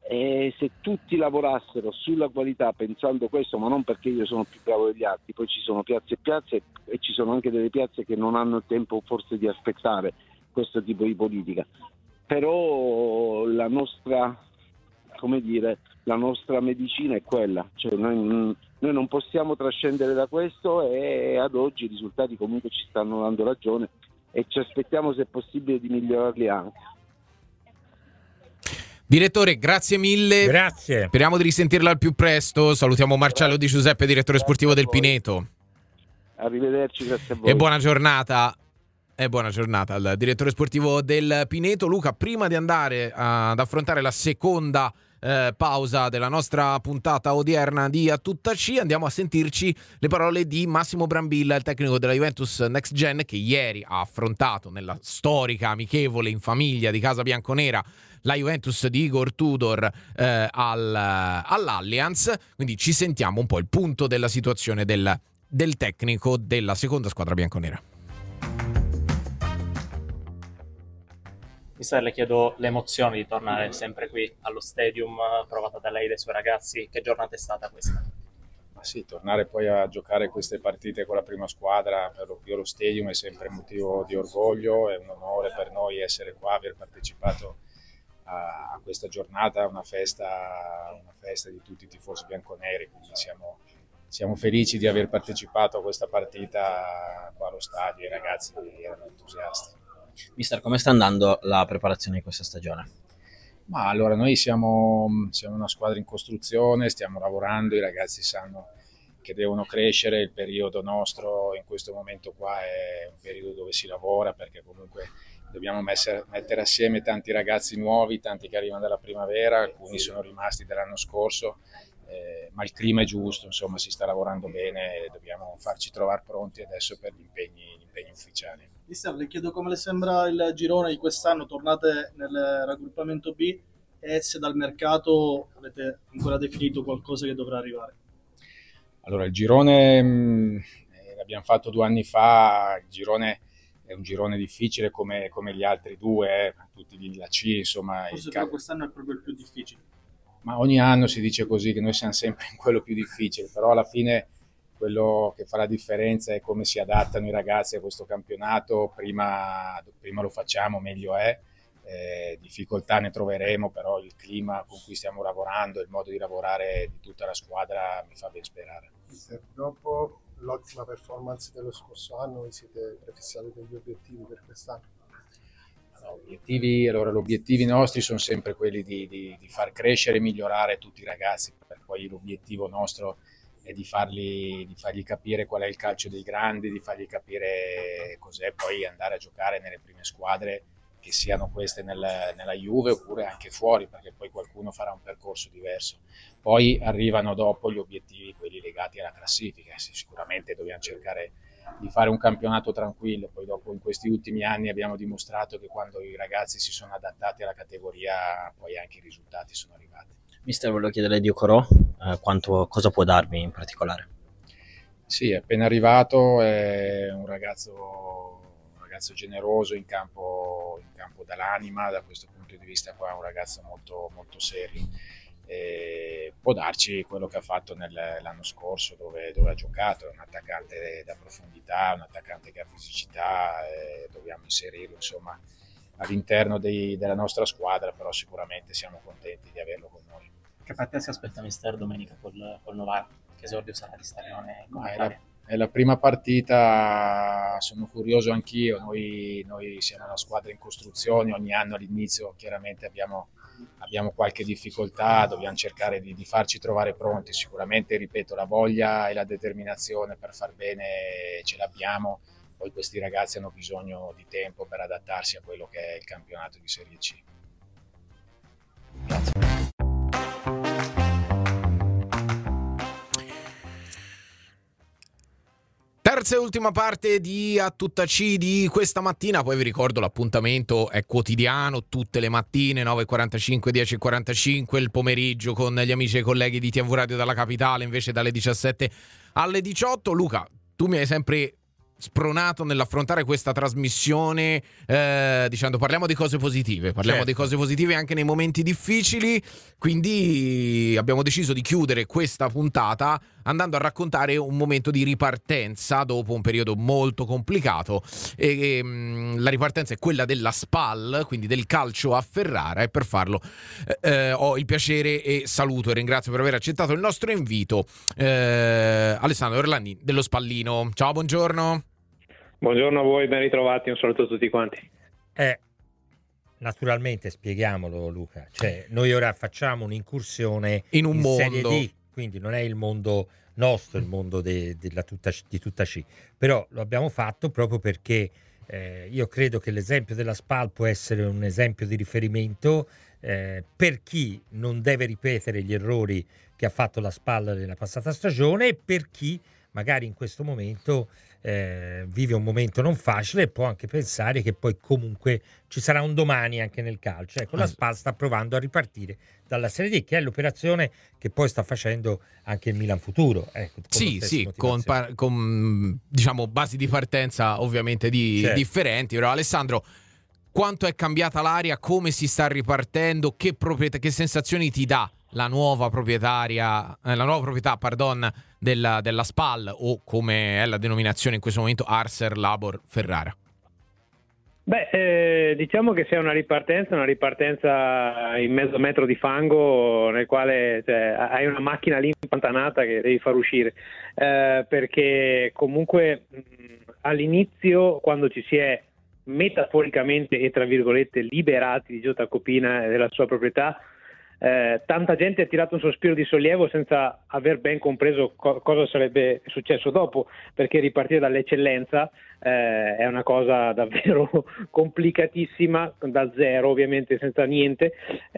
E se tutti lavorassero sulla qualità pensando questo, ma non perché io sono più bravo degli altri, poi ci sono piazze e piazze e ci sono anche delle piazze che non hanno il tempo forse di aspettare questo tipo di politica, però la nostra, come dire, la nostra medicina è quella, cioè noi, noi non possiamo trascendere da questo e ad oggi i risultati comunque ci stanno dando ragione e ci aspettiamo se è possibile di migliorarli anche. Direttore, grazie mille. Grazie. Speriamo di risentirla al più presto. Salutiamo Marcello Di Giuseppe, direttore grazie sportivo del Pineto. Arrivederci, grazie a voi. E buona giornata. E buona giornata al direttore sportivo del Pineto. Luca, prima di andare ad affrontare la seconda eh, pausa della nostra puntata odierna di A Tutta C, andiamo a sentirci le parole di Massimo Brambilla, il tecnico della Juventus Next Gen, che ieri ha affrontato nella storica amichevole in famiglia di Casa Bianconera la Juventus di Igor Tudor eh, al, all'Allianz. Quindi ci sentiamo un po' il punto della situazione del, del tecnico della seconda squadra bianconera. Mister, le chiedo l'emozione di tornare sempre qui allo stadium, provata da lei e dai suoi ragazzi. Che giornata è stata questa? Ma sì, tornare poi a giocare queste partite con la prima squadra, per lo più allo stadium, è sempre motivo di orgoglio, è un onore per noi essere qua, aver partecipato a questa giornata, una festa, una festa di tutti i tifosi bianconeri, quindi siamo, siamo felici di aver partecipato a questa partita qua allo stadio, i ragazzi erano entusiasti. Mister, come sta andando la preparazione di questa stagione? Ma allora noi siamo, siamo una squadra in costruzione, stiamo lavorando, i ragazzi sanno che devono crescere, il periodo nostro in questo momento qua è un periodo dove si lavora, perché comunque dobbiamo messer, mettere assieme tanti ragazzi nuovi, tanti che arrivano dalla primavera, alcuni sono rimasti dall'anno scorso, eh, ma il clima è giusto, insomma si sta lavorando bene e dobbiamo farci trovare pronti adesso per gli impegni, gli impegni ufficiali. Mister, le chiedo come le sembra il girone di quest'anno, tornate nel raggruppamento B e se dal mercato avete ancora definito qualcosa che dovrà arrivare. Allora il girone mh, l'abbiamo fatto due anni fa, il girone è un girone difficile come, come gli altri due, eh, tutti gli la C, insomma. Forse però quest'anno è proprio il più difficile. Ma ogni anno si dice così, che noi siamo sempre in quello più difficile, però alla fine quello che fa la differenza è come si adattano i ragazzi a questo campionato, prima, prima lo facciamo meglio è, eh, difficoltà ne troveremo, però il clima con cui stiamo lavorando, il modo di lavorare di tutta la squadra mi fa ben sperare. Dopo l'ottima performance dello scorso anno, vi siete prefissati degli obiettivi per quest'anno? No, obiettivi, allora, gli obiettivi nostri sono sempre quelli di, di, di far crescere e migliorare tutti i ragazzi, per poi l'obiettivo nostro è di fargli, di fargli capire qual è il calcio dei grandi, di fargli capire cos'è poi andare a giocare nelle prime squadre, che siano queste nel, nella Juve oppure anche fuori, perché poi qualcuno farà un percorso diverso. Poi arrivano dopo gli obiettivi, quelli legati alla classifica. Sicuramente dobbiamo cercare di fare un campionato tranquillo, poi dopo in questi ultimi anni abbiamo dimostrato che quando i ragazzi si sono adattati alla categoria poi anche i risultati sono arrivati. Mister, volevo chiedere di Ocorò, eh, quanto, cosa può darvi in particolare? Sì, è appena arrivato, è un ragazzo, un ragazzo generoso in campo, in campo dall'anima, da questo punto di vista qua è un ragazzo molto, molto serio. E può darci quello che ha fatto nel, l'anno scorso dove, dove ha giocato, è un attaccante da profondità, un attaccante che ha fisicità, e dobbiamo inserirlo insomma all'interno dei, della nostra squadra, però sicuramente siamo contenti di averlo con noi. Che partita si aspetta mister domenica col, col Novara? Che esordio sarà di stagione? È la, è la prima partita, sono curioso anch'io, noi, noi siamo una squadra in costruzione, ogni anno all'inizio chiaramente abbiamo abbiamo qualche difficoltà, dobbiamo cercare di, di farci trovare pronti, sicuramente ripeto la voglia e la determinazione per far bene ce l'abbiamo, poi questi ragazzi hanno bisogno di tempo per adattarsi a quello che è il campionato di Serie C. Grazie. Terza e ultima parte di A Tutta C di questa mattina, poi vi ricordo l'appuntamento è quotidiano, tutte le mattine nove e quarantacinque, dieci e quarantacinque, il pomeriggio con gli amici e colleghi di T V Radio dalla capitale invece dalle diciassette alle diciotto. Luca, tu mi hai sempre spronato nell'affrontare questa trasmissione eh, dicendo parliamo di cose positive, parliamo certo. di cose positive anche nei momenti difficili, quindi abbiamo deciso di chiudere questa puntata andando a raccontare un momento di ripartenza dopo un periodo molto complicato e, e mh, la ripartenza è quella della SPAL, quindi del calcio a Ferrara, e per farlo eh, eh, ho il piacere e saluto e ringrazio per aver accettato il nostro invito eh, Alessandro Orlandi dello Spallino. Ciao, buongiorno. Buongiorno a voi, ben ritrovati, un saluto a tutti quanti. Eh, naturalmente, spieghiamolo Luca, cioè noi ora facciamo un'incursione in un in mondo Serie D, quindi non è il mondo nostro, il mondo de, della tutta, di tutta C, però lo abbiamo fatto proprio perché eh, io credo che l'esempio della SPAL può essere un esempio di riferimento eh, per chi non deve ripetere gli errori che ha fatto la SPAL nella passata stagione e per chi magari in questo momento eh, vive un momento non facile e può anche pensare che poi comunque ci sarà un domani anche nel calcio. Ecco, la SPAL sta provando a ripartire dalla Serie D, che è l'operazione che poi sta facendo anche il Milan Futuro. Ecco, sì, sì, con, par- con diciamo basi di partenza ovviamente di, certo. differenti, però Alessandro, quanto è cambiata l'aria, come si sta ripartendo, che, proprietà, che sensazioni ti dà la nuova proprietaria, eh, la nuova proprietà, pardon, della, della SPAL, o come è la denominazione in questo momento, Arcer Labor Ferrara? Beh, eh, diciamo che sia una ripartenza, una ripartenza in mezzo metro di fango nel quale cioè, hai una macchina lì impantanata che devi far uscire, eh, perché comunque mh, all'inizio, quando ci si è metaforicamente e tra virgolette liberati di Giota Copina e della sua proprietà, Eh, tanta gente ha tirato un sospiro di sollievo senza aver ben compreso co- cosa sarebbe successo dopo, perché ripartire dall'eccellenza eh, è una cosa davvero complicatissima, da zero ovviamente, senza niente.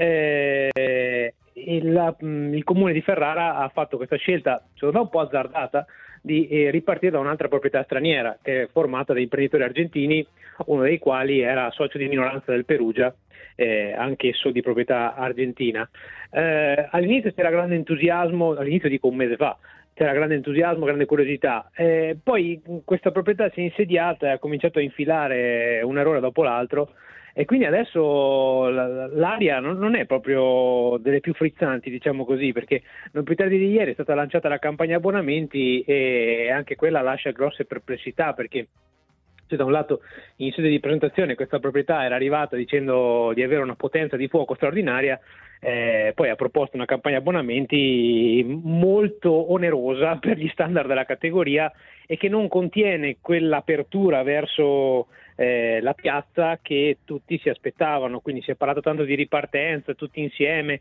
Eh, il, il comune di Ferrara ha fatto questa scelta, secondo me un po' azzardata, di eh, ripartire da un'altra proprietà straniera che è formata da imprenditori argentini, uno dei quali era socio di minoranza del Perugia, Eh, anch'esso di proprietà argentina. Eh, all'inizio c'era grande entusiasmo, all'inizio dico un mese fa, c'era grande entusiasmo, grande curiosità, eh, poi questa proprietà si è insediata e ha cominciato a infilare un errore dopo l'altro, e quindi adesso l'aria non è proprio delle più frizzanti, diciamo così, perché non più tardi di ieri è stata lanciata la campagna abbonamenti e anche quella lascia grosse perplessità, perché da un lato in sede di presentazione questa proprietà era arrivata dicendo di avere una potenza di fuoco straordinaria, eh, poi ha proposto una campagna abbonamenti molto onerosa per gli standard della categoria e che non contiene quell'apertura verso eh, la piazza che tutti si aspettavano. Quindi si è parlato tanto di ripartenza tutti insieme,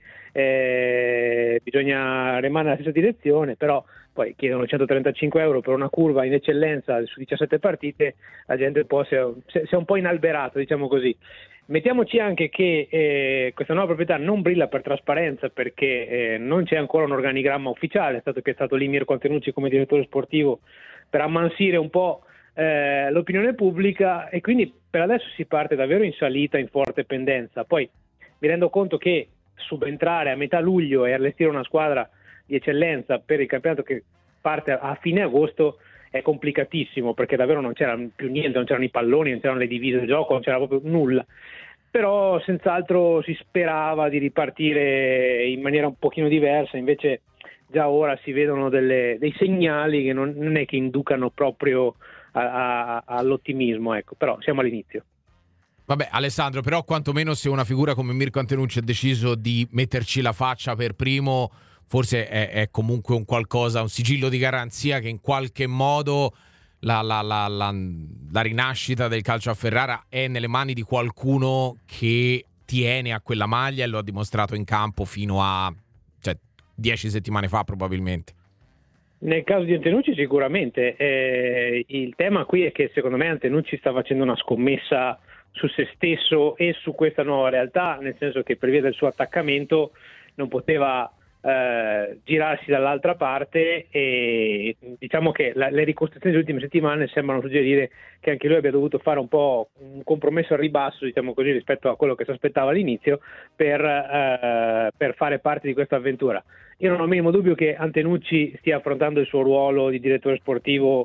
eh, bisogna rimanere nella stessa direzione, però poi chiedono centotrentacinque euro per una curva in eccellenza su diciassette partite, la gente un po' si è, si è un po' inalberata, diciamo così. Mettiamoci anche che eh, questa nuova proprietà non brilla per trasparenza, perché eh, non c'è ancora un organigramma ufficiale, è stato piazzato lì Mirko Antenucci come direttore sportivo per ammansire un po' eh, l'opinione pubblica, e quindi per adesso si parte davvero in salita, in forte pendenza. Poi mi rendo conto che subentrare a metà luglio e allestire una squadra di eccellenza per il campionato che parte a fine agosto è complicatissimo, perché davvero non c'era più niente, non c'erano i palloni, non c'erano le divise del gioco, non c'era proprio nulla. Però senz'altro si sperava di ripartire in maniera un pochino diversa, invece già ora si vedono delle, dei segnali che non, non è che inducano proprio a, a, all'ottimismo, ecco, però siamo all'inizio. Vabbè, Alessandro, però quantomeno se una figura come Mirko Antenucci ha deciso di metterci la faccia per primo, forse è, è comunque un qualcosa, un sigillo di garanzia che in qualche modo la, la, la, la, la rinascita del calcio a Ferrara è nelle mani di qualcuno che tiene a quella maglia e lo ha dimostrato in campo fino a cioè, dieci settimane fa probabilmente. Nel caso di Antenucci sicuramente. Eh, il tema qui è che secondo me Antenucci sta facendo una scommessa su se stesso e su questa nuova realtà, nel senso che per via del suo attaccamento non poteva eh, girarsi dall'altra parte, e diciamo che la, le ricostruzioni delle ultime settimane sembrano suggerire che anche lui abbia dovuto fare un po' un compromesso al ribasso, diciamo così, rispetto a quello che si aspettava all'inizio per, eh, per fare parte di questa avventura. Io non ho il minimo dubbio che Antenucci stia affrontando il suo ruolo di direttore sportivo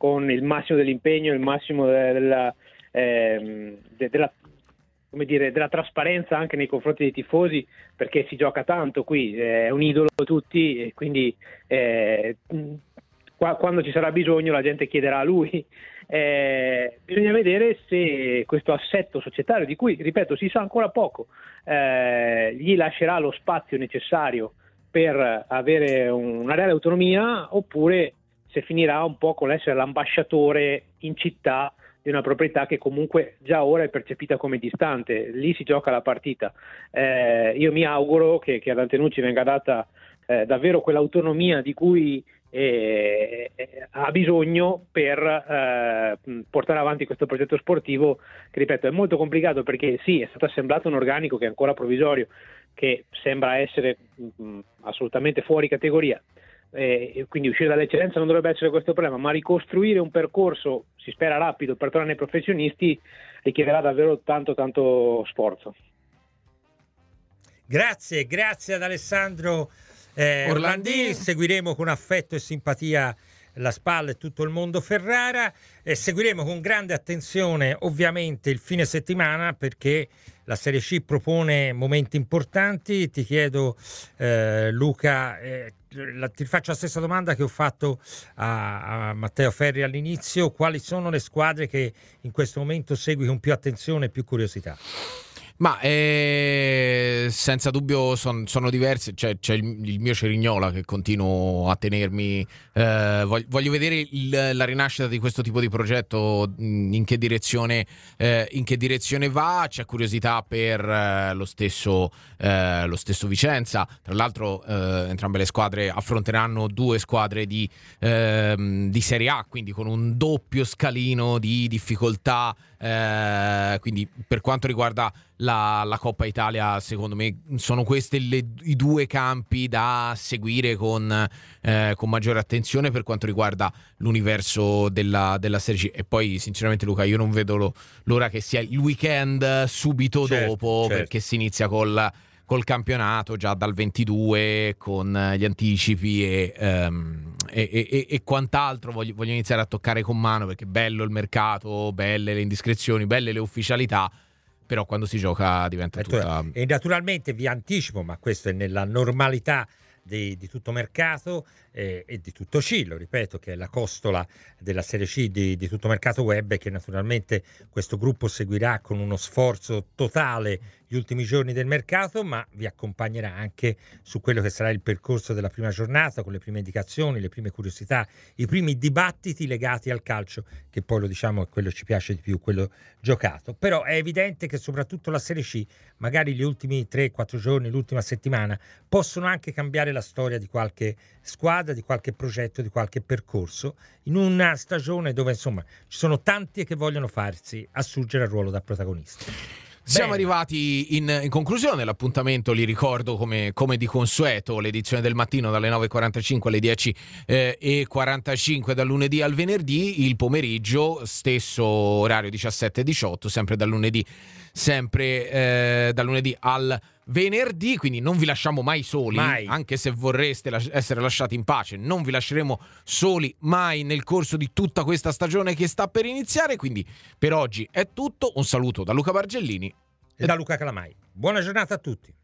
con il massimo dell'impegno, il massimo della, eh, della, come dire, della trasparenza anche nei confronti dei tifosi, perché si gioca tanto qui, è un idolo tutti, e quindi eh, qua, quando ci sarà bisogno la gente chiederà a lui. Eh, bisogna vedere se questo assetto societario, di cui, ripeto, si sa ancora poco, eh, gli lascerà lo spazio necessario per avere una reale autonomia, oppure se finirà un po' con l'essere l'ambasciatore in città di una proprietà che comunque già ora è percepita come distante. Lì si gioca la partita. Eh, io mi auguro che, che ad Antenucci venga data eh, davvero quell'autonomia di cui eh, ha bisogno per eh, portare avanti questo progetto sportivo, che ripeto è molto complicato, perché sì, è stato assemblato un organico che è ancora provvisorio, che sembra essere mh, assolutamente fuori categoria, e quindi uscire dall'eccellenza non dovrebbe essere questo problema, ma ricostruire un percorso, si spera rapido, per tornare ai professionisti richiederà davvero tanto tanto sforzo. Grazie, grazie ad Alessandro eh, Orlandini. Seguiremo con affetto e simpatia la Spal e tutto il mondo Ferrara, e seguiremo con grande attenzione ovviamente il fine settimana, perché la Serie C propone momenti importanti. Ti chiedo eh, Luca, eh, la, ti faccio la stessa domanda che ho fatto a, a Matteo Ferri all'inizio: quali sono le squadre che in questo momento segui con più attenzione e più curiosità? Ma eh, senza dubbio son, sono diversi. C'è, c'è il, il mio Cerignola che continuo a tenermi. Eh, voglio, voglio vedere il, la rinascita di questo tipo di progetto, in che direzione, eh, in che direzione va. C'è curiosità per eh, lo stesso eh, lo stesso Vicenza. Tra l'altro, eh, entrambe le squadre affronteranno due squadre di, eh, di Serie A, quindi con un doppio scalino di difficoltà. Eh, quindi per quanto riguarda la, la Coppa Italia, secondo me sono questi i due campi da seguire con, eh, con maggiore attenzione per quanto riguarda l'universo della, della Serie C. E poi sinceramente Luca, io non vedo lo, l'ora che sia il weekend subito certo, dopo, certo. perché si inizia col col campionato già dal ventidue, con gli anticipi e, um, e, e, e quant'altro. Voglio, voglio iniziare a toccare con mano, perché bello il mercato, belle le indiscrezioni, belle le ufficialità, però quando si gioca diventa e tutta... E naturalmente vi anticipo, ma questo è nella normalità di, di tutto mercato eh, e di tutto C, lo ripeto, che è la costola della Serie C di, di tutto mercato web, e che naturalmente questo gruppo seguirà con uno sforzo totale gli ultimi giorni del mercato, ma vi accompagnerà anche su quello che sarà il percorso della prima giornata, con le prime indicazioni, le prime curiosità, i primi dibattiti legati al calcio, che poi lo diciamo è quello che ci piace di più, quello giocato. Però è evidente che soprattutto la Serie C, magari gli ultimi tre quattro giorni, l'ultima settimana, possono anche cambiare la storia di qualche squadra, di qualche progetto, di qualche percorso, in una stagione dove insomma ci sono tanti che vogliono farsi assurgere al ruolo da protagonisti. Siamo Bene. arrivati in, in conclusione. L'appuntamento, li ricordo come, come di consueto, l'edizione del mattino dalle nove e quarantacinque alle dieci e quarantacinque dal lunedì al venerdì, il pomeriggio stesso orario diciassette e diciotto, sempre dal lunedì sempre eh, dal lunedì al venerdì, quindi non vi lasciamo mai soli, mai. Anche se vorreste las- essere lasciati in pace, non vi lasceremo soli mai nel corso di tutta questa stagione che sta per iniziare. Quindi per oggi è tutto, un saluto da Luca Bargellini e da Luca Calamai. Buona giornata a tutti.